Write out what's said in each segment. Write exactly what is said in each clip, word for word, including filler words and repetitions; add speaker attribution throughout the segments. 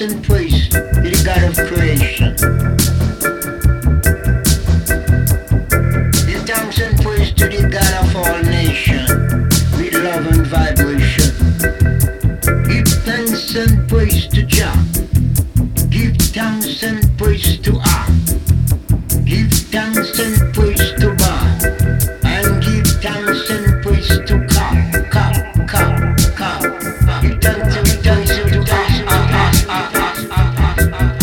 Speaker 1: and praise to the God of creation. Give thanks and praise to the God of all nations with love and vibration. Give thanks and praise to Jah. Give thanks and praise to Ah. Give thanks and praise to Ba. And give thanks and praise to Ka. Ka. Ka. Ka. Give thanks and praise to Ah. Ah. Ah. Ah. Ah. Ah. Ah.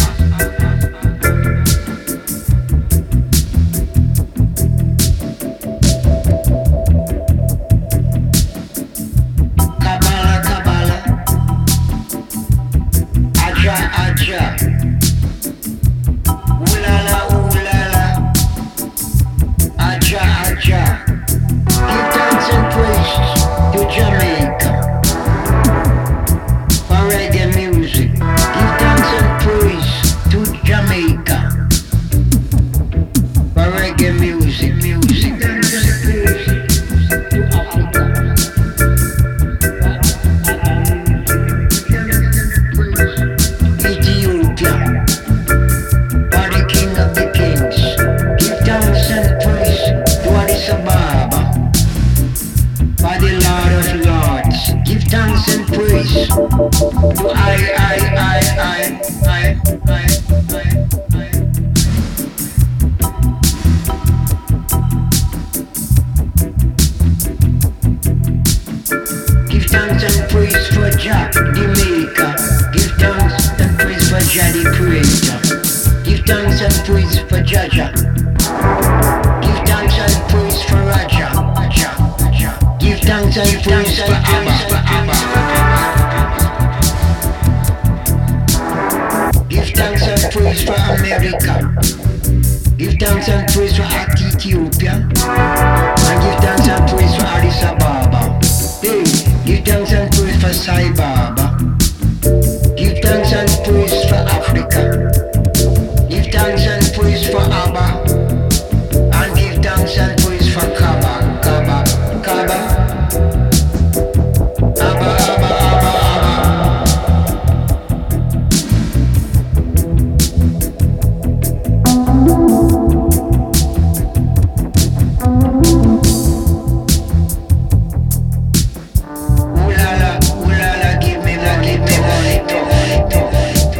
Speaker 1: Kabbalah, Kabbalah. Aja, Aja. Ulala, ulala. Aja, Aja. Give thanks and praise to Jamaica for reggae music. Give thanks and praise to Jamaica for reggae music, music. Give thanks and praise to Africa. Ethiopia, for the King of the Kings. Give thanks and praise to Addis Ababa, for the Lord of Lords. Give thanks and praise to I, I, I, I, I, I, I, I. Give thanks and praise for Jah, the Maker. Give thanks and praise for Jah, the Creator. Give thanks and praise for Jaja. Give thanks and praise for Raja. Raja, Raja. Give thanks and praise for Abba. Give thanks and praise for America. Give thanks and praise for Ethiopia. And give thanks and praise for Addis Ababa. Hey, give thanks and praise for Sai Baba. Give thanks and praise for Africa. Give thanks and praise for Abba. And give thanks and praise for Kaba. Kaba. Kaba. Abba, Abba, Abba, Abba. Ooh la la, ooh la la, give me la, give me money, tough, tough,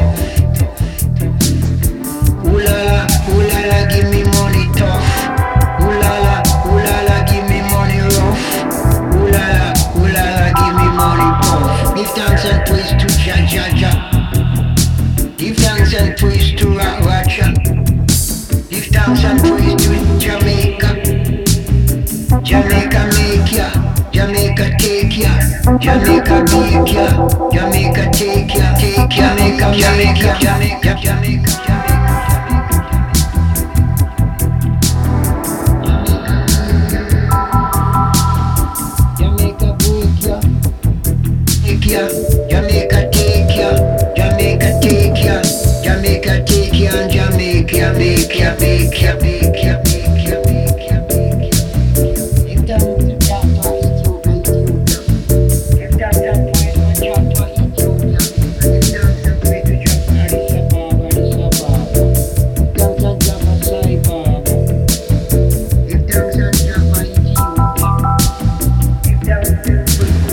Speaker 1: tough. Ooh la la, ooh la la, give me money tough. Ooh la la, ooh la la, give me money rough. Ooh la la, ooh la la, give me money puff. Give thanks and praise to Jah, Jah, Jah. Give thanks and praise to Ra, Raja. Give thanks and praise to Jamaica. Jamaica make ya, Jamaica take ya, Jamaica make ya, Jamaica take ya, take ya, Jamaica, Jamaica, Jamaica, Jamaica, Jamaica. Jamaica break ya, take ya, Jamaica take ya, Jamaica take ya, Jamaica take ya, and Jamaica make ya, make ya, make ya, make ya, make ya, make ya. Give thanks to Jah for Ethiopia, Ethiopia. Give thanks and praise for Jah for Ethiopia. Give thanks and praise to Jah for Addis Ababa, Addis Ababa. Give thanks and Jah for Sai Baba. Give thanks and Jah for Ethiopia. Give thanks and praise